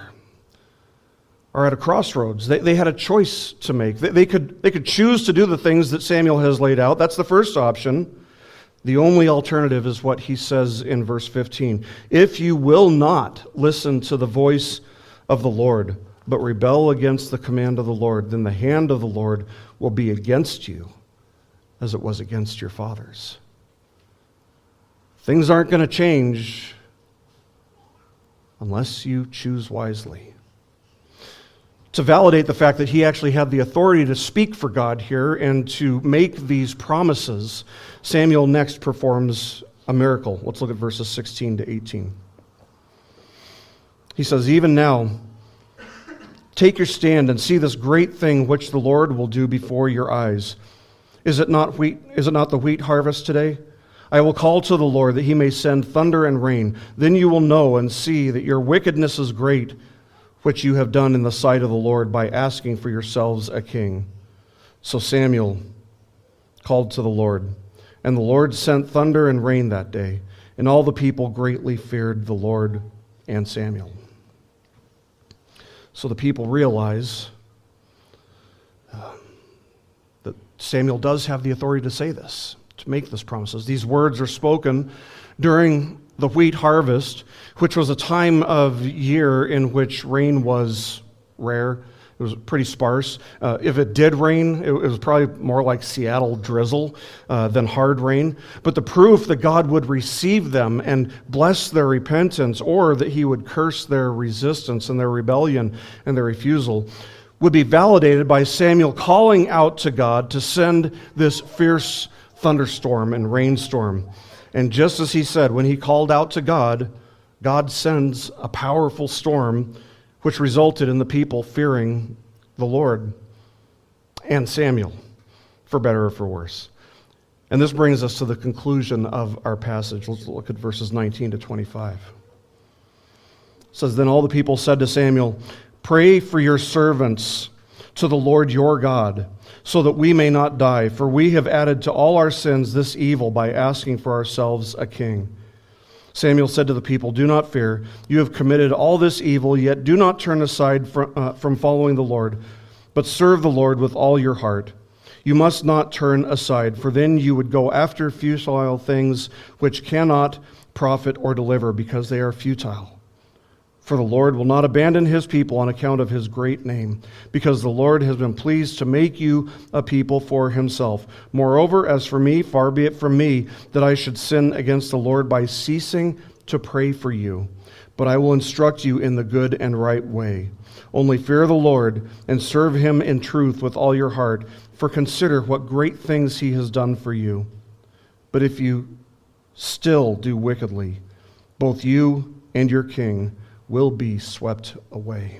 are at a crossroads. They, they had a choice to make. They, they, could, they could choose to do the things that Samuel has laid out. That's the first option. The only alternative is what he says in verse fifteen. "If you will not listen to the voice of the Lord, but rebel against the command of the Lord, then the hand of the Lord will be against you as it was against your fathers. Things aren't going to change unless you choose wisely. To validate the fact that he actually had the authority to speak for God here and to make these promises, Samuel next performs a miracle. Let's look at verses sixteen to eighteen. He says, "Even now, take your stand and see this great thing which the Lord will do before your eyes. Is it not wheat? Is it not the wheat harvest today? I will call to the Lord that he may send thunder and rain. Then you will know and see that your wickedness is great, which you have done in the sight of the Lord by asking for yourselves a king." So Samuel called to the Lord, and the Lord sent thunder and rain that day, and all the people greatly feared the Lord and Samuel. So the people realize uh, that Samuel does have the authority to say this, to make these promises. These words are spoken during the wheat harvest, which was a time of year in which rain was rare. It was pretty sparse. Uh, if it did rain, it, it was probably more like Seattle drizzle uh, than hard rain. But the proof that God would receive them and bless their repentance, or that he would curse their resistance and their rebellion and their refusal, would be validated by Samuel calling out to God to send this fierce thunderstorm and rainstorm. And just as he said, when he called out to God, God sends a powerful storm, which resulted in the people fearing the Lord and Samuel, for better or for worse. And this brings us to the conclusion of our passage. Let's look at verses nineteen to twenty-five. It says, "Then all the people said to Samuel, 'Pray for your servants to the Lord your God, so that we may not die, for we have added to all our sins this evil by asking for ourselves a king.' Samuel said to the people, 'Do not fear. You have committed all this evil, yet do not turn aside from, uh, from following the Lord, but serve the Lord with all your heart. You must not turn aside, for then you would go after futile things which cannot profit or deliver, because they are futile. For the Lord will not abandon his people on account of his great name, because the Lord has been pleased to make you a people for himself. Moreover, as for me, far be it from me that I should sin against the Lord by ceasing to pray for you. But I will instruct you in the good and right way. Only fear the Lord and serve him in truth with all your heart, for consider what great things he has done for you. But if you still do wickedly, both you and your king will be swept away.'"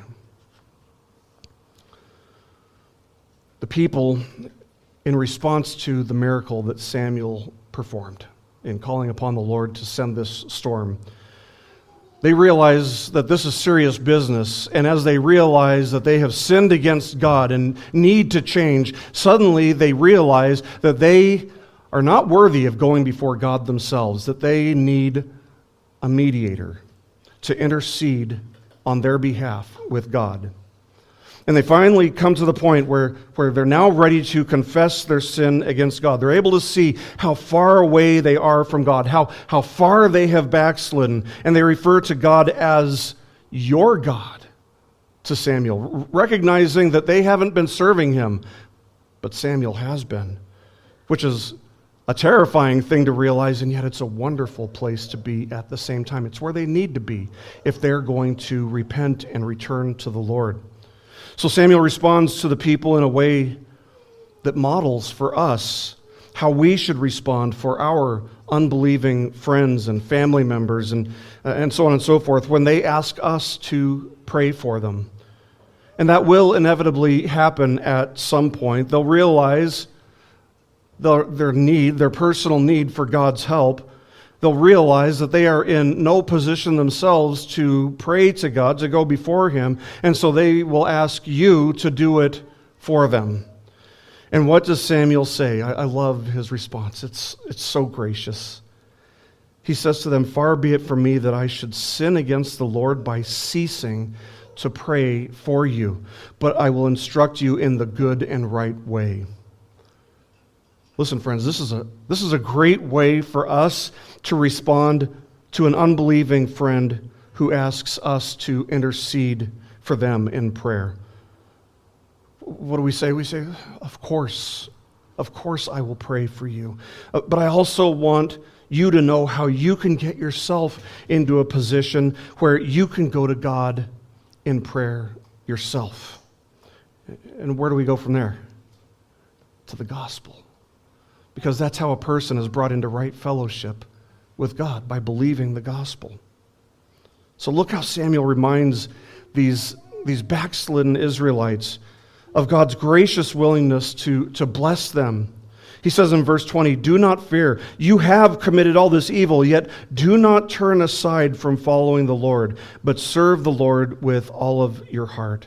The people, in response to the miracle that Samuel performed in calling upon the Lord to send this storm, they realize that this is serious business, and as they realize that they have sinned against God and need to change, suddenly they realize that they are not worthy of going before God themselves, that they need a mediator to intercede on their behalf with God. And they finally come to the point where, where they're now ready to confess their sin against God. They're able to see how far away they are from God, how, how far they have backslidden, and they refer to God as your God to Samuel, recognizing that they haven't been serving him, but Samuel has been, which is a terrifying thing to realize, and yet it's a wonderful place to be at the same time. It's where they need to be if they're going to repent and return to the Lord. So Samuel responds to the people in a way that models for us how we should respond for our unbelieving friends and family members and, uh, and so on and so forth when they ask us to pray for them. And that will inevitably happen at some point. They'll realize Their, their need, their personal need for God's help. They'll realize that they are in no position themselves to pray to God, to go before him, and so they will ask you to do it for them. And what does Samuel say? I, I love his response. It's, it's so gracious. He says to them, "Far be it from me that I should sin against the Lord by ceasing to pray for you, but I will instruct you in the good and right way." Listen, friends, this is a this is a great way for us to respond to an unbelieving friend who asks us to intercede for them in prayer. What do we say? We say, of course, of course I will pray for you. Uh, but I also want you to know how you can get yourself into a position where you can go to God in prayer yourself. And where do we go from there? To the gospel. Because that's how a person is brought into right fellowship with God, by believing the gospel. So look how Samuel reminds these, these backslidden Israelites of God's gracious willingness to, to bless them. He says in verse twenty, "Do not fear. You have committed all this evil, yet do not turn aside from following the Lord, but serve the Lord with all of your heart."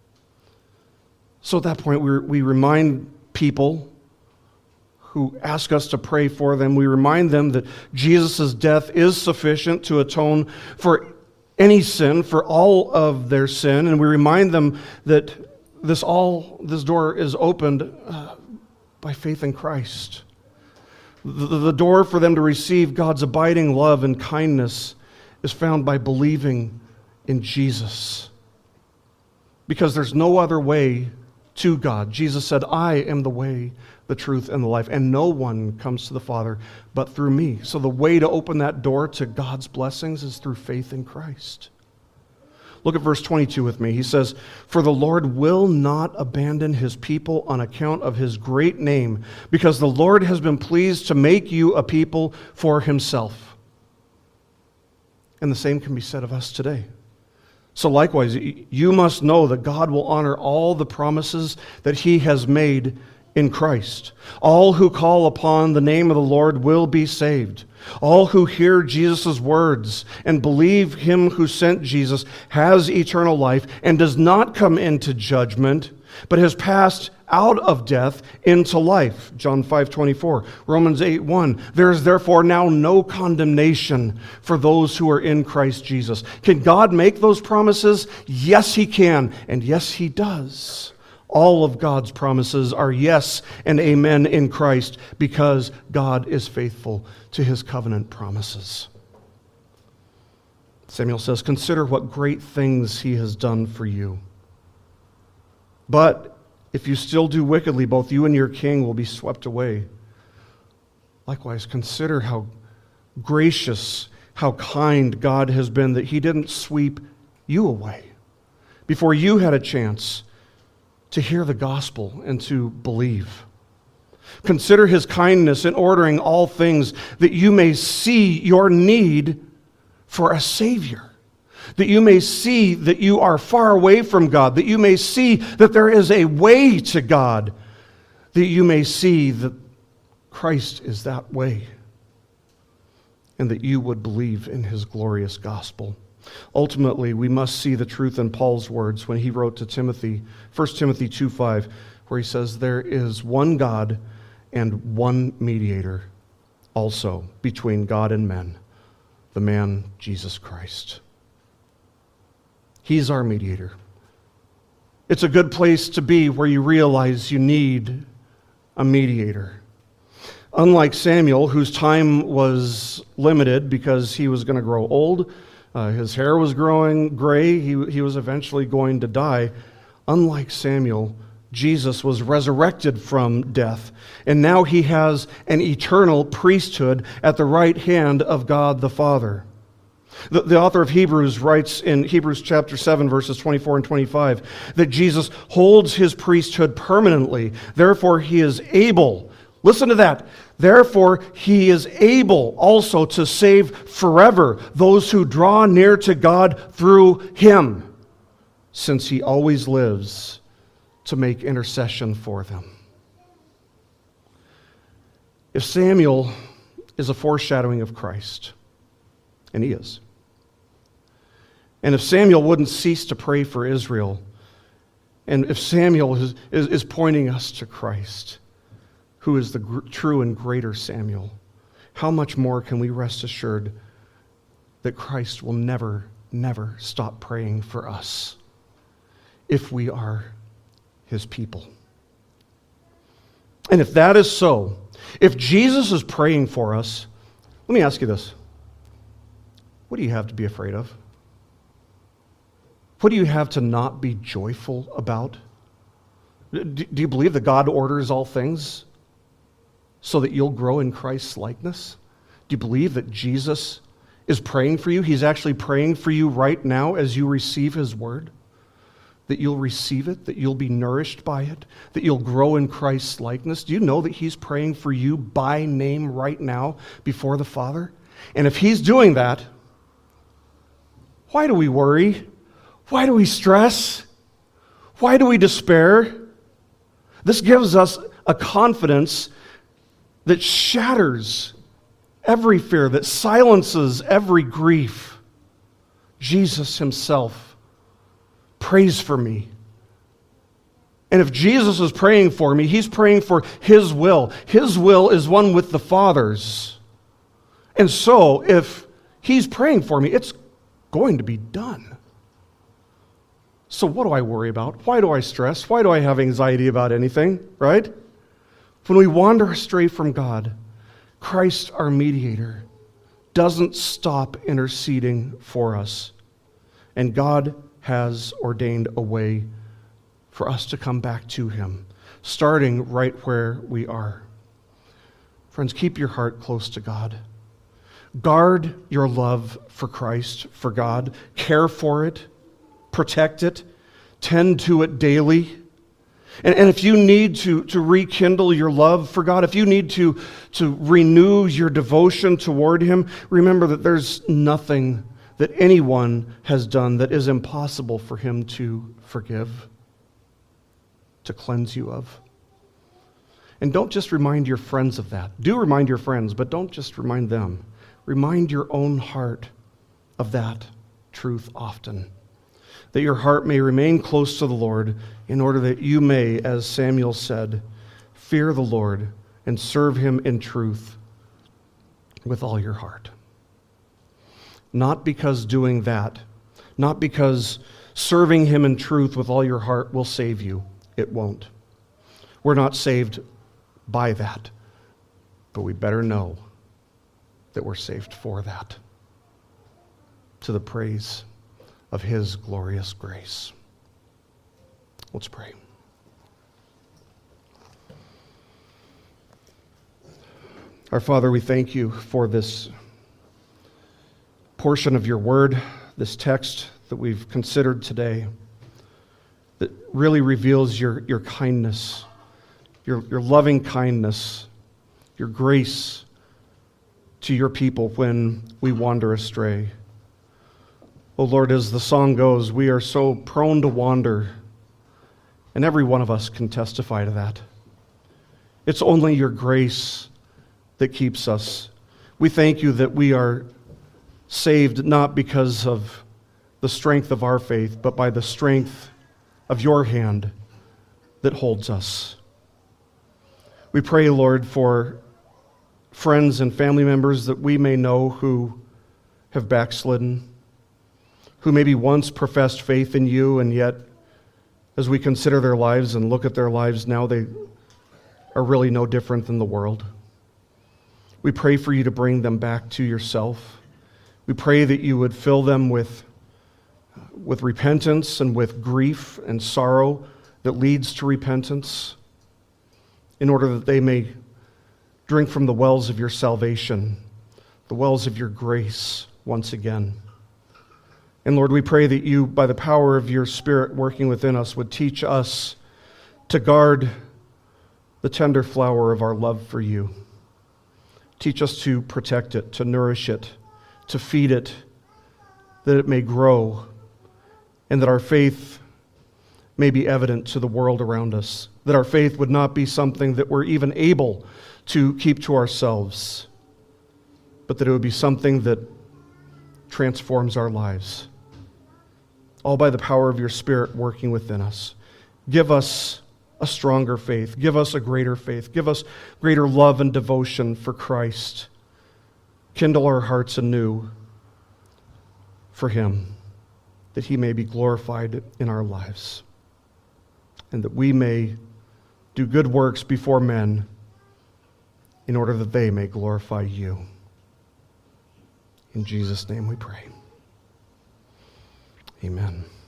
So at that point, we, we remind people who ask us to pray for them, we remind them that Jesus' death is sufficient to atone for any sin, for all of their sin, and we remind them that this all this door is opened uh, by faith in Christ. The, the door for them to receive God's abiding love and kindness is found by believing in Jesus. Because there's no other way to God. Jesus said, "I am the way, the truth, and the life, and no one comes to the Father but through me." So the way to open that door to God's blessings is through faith in Christ. Look at verse twenty-two with me. He says, "For the Lord will not abandon his people on account of his great name, because the Lord has been pleased to make you a people for himself." And the same can be said of us today. So likewise, you must know that God will honor all the promises that he has made in Christ. All who call upon the name of the Lord will be saved. All who hear Jesus' words and believe him who sent Jesus has eternal life and does not come into judgment, but has passed out of death into life. John five twenty-four, Romans eight one. "There is therefore now no condemnation for those who are in Christ Jesus." Can God make those promises? Yes, he can, and yes, he does. All of God's promises are yes and amen in Christ because God is faithful to his covenant promises. Samuel says, "Consider what great things he has done for you. But if you still do wickedly, both you and your king will be swept away. Likewise, consider how gracious, how kind God has been that he didn't sweep you away before you had a chance to hear the gospel and to believe. Consider his kindness in ordering all things, that you may see your need for a Savior, that you may see that you are far away from God, that you may see that there is a way to God, that you may see that Christ is that way, and that you would believe in his glorious gospel." Ultimately, we must see the truth in Paul's words when he wrote to Timothy, First Timothy two five, where he says, "There is one God and one mediator also between God and men, the man Jesus Christ." He's our mediator. It's a good place to be where you realize you need a mediator. Unlike Samuel, whose time was limited because he was going to grow old, uh, his hair was growing gray, he, he was eventually going to die. Unlike Samuel, Jesus was resurrected from death, and now he has an eternal priesthood at the right hand of God the Father. The, the author of Hebrews writes in Hebrews chapter seven, verses twenty-four and twenty-five, that Jesus holds his priesthood permanently. Therefore, he is able, listen to that, therefore he is able also to save forever those who draw near to God through him, since he always lives to make intercession for them. If Samuel is a foreshadowing of Christ, and he is, and if Samuel wouldn't cease to pray for Israel, and if Samuel is, is, is pointing us to Christ, who is the gr- true and greater Samuel, how much more can we rest assured that Christ will never, never stop praying for us if we are his people? And if that is so, if Jesus is praying for us, let me ask you this. What do you have to be afraid of? What do you have to not be joyful about? Do you believe that God orders all things so that you'll grow in Christ's likeness? Do you believe that Jesus is praying for you? He's actually praying for you right now as you receive His word. That you'll receive it, that you'll be nourished by it, that you'll grow in Christ's likeness. Do you know that He's praying for you by name right now before the Father? And if He's doing that, why do we worry? Why do we stress? Why do we despair? This gives us a confidence that shatters every fear, that silences every grief. Jesus Himself prays for me. And if Jesus is praying for me, He's praying for His will. His will is one with the Father's. And so, if He's praying for me, it's going to be done. So what do I worry about? Why do I stress? Why do I have anxiety about anything, right? When we wander astray from God, Christ, our mediator, doesn't stop interceding for us. And God has ordained a way for us to come back to Him, starting right where we are. Friends, keep your heart close to God. Guard your love for Christ, for God. Care for it. Protect it. Tend to it daily. And, and if you need to, to rekindle your love for God, if you need to, to renew your devotion toward Him, remember that there's nothing that anyone has done that is impossible for Him to forgive, to cleanse you of. And don't just remind your friends of that. Do remind your friends, but don't just remind them. Remind your own heart of that truth often, that your heart may remain close to the Lord in order that you may, as Samuel said, fear the Lord and serve Him in truth with all your heart. Not because doing that, not because serving Him in truth with all your heart will save you. It won't. We're not saved by that, but we better know that we're saved for that, to the praise of His glorious grace. Let's pray. Our Father, we thank You for this portion of Your word, this text that we've considered today, that really reveals Your, your kindness, your, your loving kindness, Your grace to Your people when we wander astray. Oh Lord, as the song goes, we are so prone to wander, and every one of us can testify to that. It's only Your grace that keeps us. We thank You that we are saved not because of the strength of our faith, but by the strength of Your hand that holds us. We pray, Lord, for friends and family members that we may know who have backslidden, who maybe once professed faith in You, and yet as we consider their lives and look at their lives now, they are really no different than the world. We pray for You to bring them back to Yourself. We pray that You would fill them with, with repentance and with grief and sorrow that leads to repentance, in order that they may drink from the wells of Your salvation, the wells of Your grace once again. And Lord, we pray that You, by the power of Your Spirit working within us, would teach us to guard the tender flower of our love for You. Teach us to protect it, to nourish it, to feed it, that it may grow, and that our faith may be evident to the world around us, that our faith would not be something that we're even able to keep to ourselves, but that it would be something that transforms our lives, all by the power of Your Spirit working within us. Give us a stronger faith. Give us a greater faith. Give us greater love and devotion for Christ. Kindle our hearts anew for Him, that He may be glorified in our lives, and that we may do good works before men in order that they may glorify You. In Jesus' name we pray. Amen.